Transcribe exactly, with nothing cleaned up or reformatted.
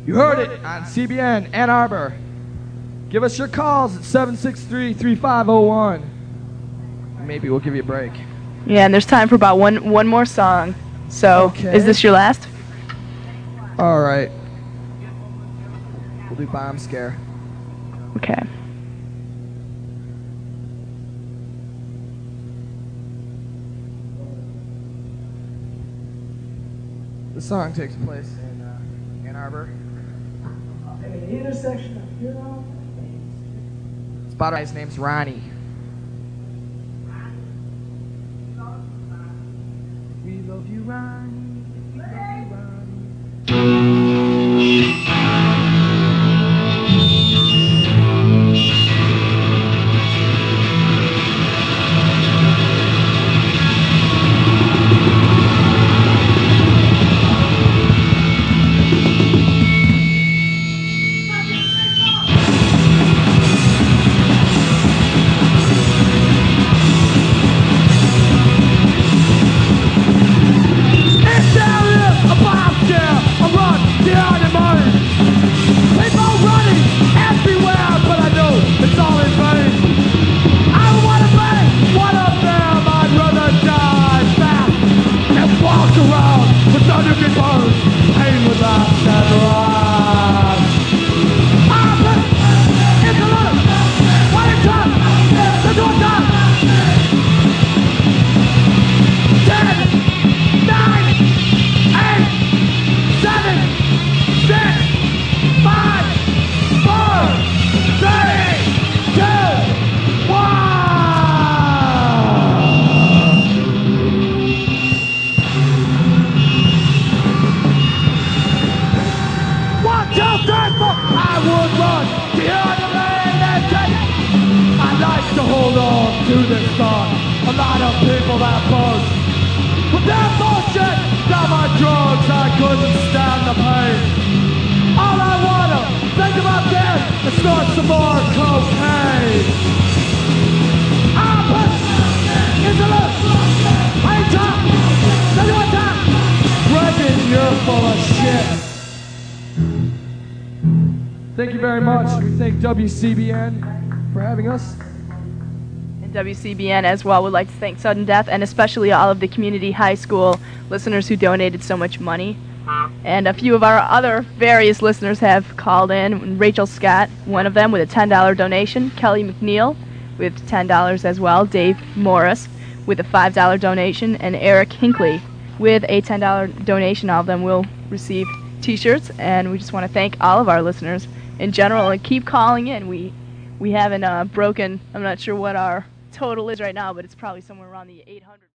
You heard it on C B N Ann Arbor. Give us your calls at seven six three, three five zero one. Maybe we'll give you a break. Yeah, and there's time for about one one more song. So, Okay. is this your last? All right. We'll do Bomb Scare. Okay. The song takes place in uh, Ann Arbor. At the intersection of Huron and Spot guy's name's Ronnie. We love you, Ronnie. We love you, Ronnie. To hold on to this thought, a lot of people that boast with that bullshit down my drugs, I couldn't stand the pain. All I wanna think about this is start some more cocaine. I'm put into the high top, tell you what time, Reagan, you're full of shit. Thank you very much. We thank W C B N for having us. W C B N as well would like to thank Sudden Death and especially all of the community high school listeners who donated so much money. And a few of our other various listeners have called in. Rachel Scott, one of them, with a ten dollar donation. Kelly McNeil with ten dollars as well. Dave Morris with a five dollar donation. And Eric Hinckley with a ten dollar donation. All of them will receive t-shirts. And we just want to thank all of our listeners in general and keep calling in. We, we haven't uh, broken, I'm not sure what our total is right now, but it's probably somewhere around the eight hundred.